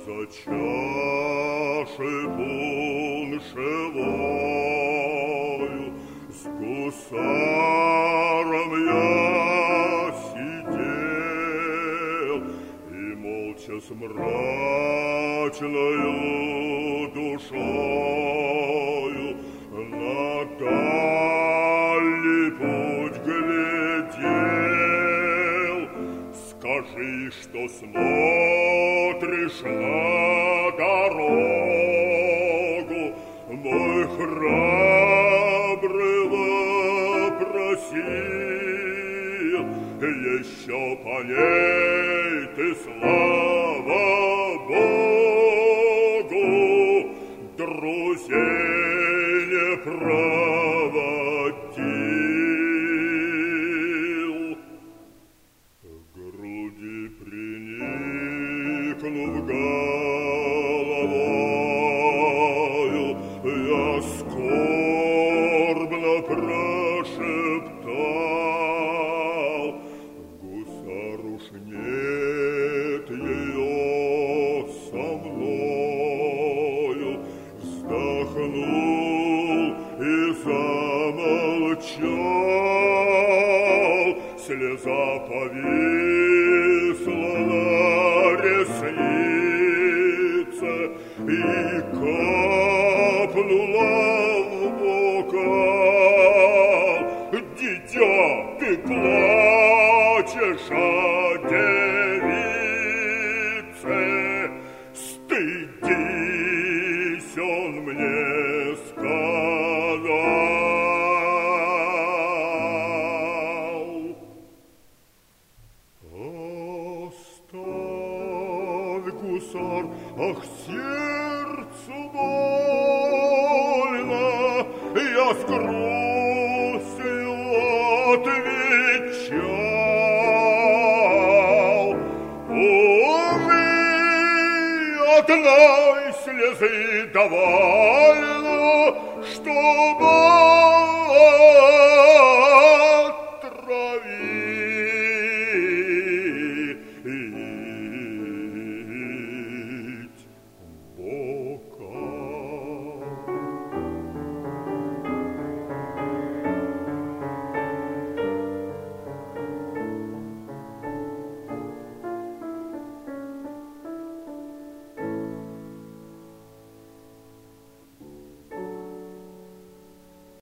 за чашей пуншевою с гусаром я сидел и молча с мрачною душою на дальний путь глядел. Скажи, что смотришь на дорогу, мой храбрый вопросил. Еще по ней ты, слава Богу, друзей не проводил. К груди приникнув головою, я скорбно прошептал: гусар уж нет ее со мною. Вздохнул и замолчал, слеза повисла на реснице и капнула в бокал. Дитя, ты плачешь о девице, стыдись, он мне сказал. Оставь, гусар, ах, сердцу больно, я с грустью отвечал. Увы, одной слезы довольно, чтобы отравить